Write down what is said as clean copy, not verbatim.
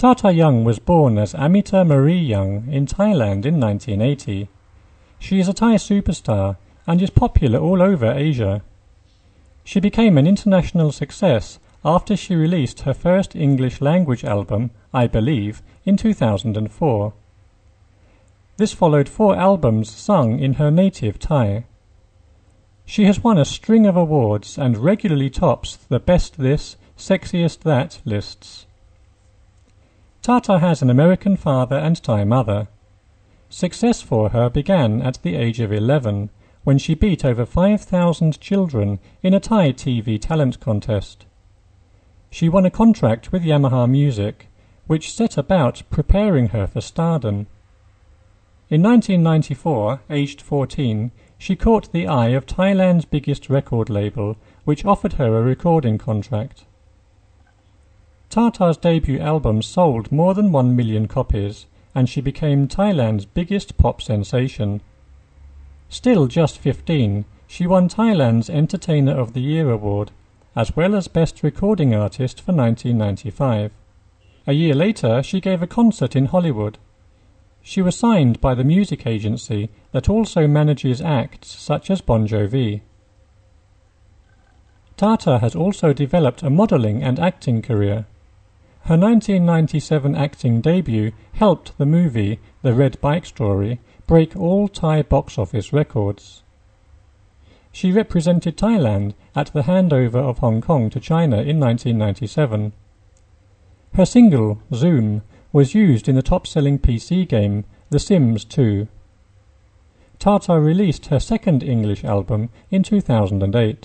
Tata Young was born as Amita Marie Young in Thailand in 1980. She is a Thai superstar and is popular all over Asia. She became an international success after she released her first English-language album, I Believe, in 2004. This followed 4 albums sung in her native Thai. She has won a string of awards and regularly tops the Best This, Sexiest That lists. Tata has an American father and Thai mother. Success for her began at the age of 11, when she beat over 5,000 children in a Thai TV talent contest. She won a contract with Yamaha Music, which set about preparing her for stardom. In 1994, aged 14, she caught the eye of Thailand's biggest record label, which offered her a recording contract. Tata's debut album sold more than 1 million copies, and she became Thailand's biggest pop sensation. Still just 15, she won Thailand's Entertainer of the Year award, as well as Best Recording Artist for 1995. A year later, she gave a concert in Hollywood. She was signed by the music agency that also manages acts such as Bon Jovi. Tata has also developed a modeling and acting career. Her 1997 acting debut helped the movie The Red Bike Story break all Thai box office records. She represented Thailand at the handover of Hong Kong to China in 1997. Her single, Zoom, was used in the top-selling PC game The Sims 2. Tata released her second English album in 2008.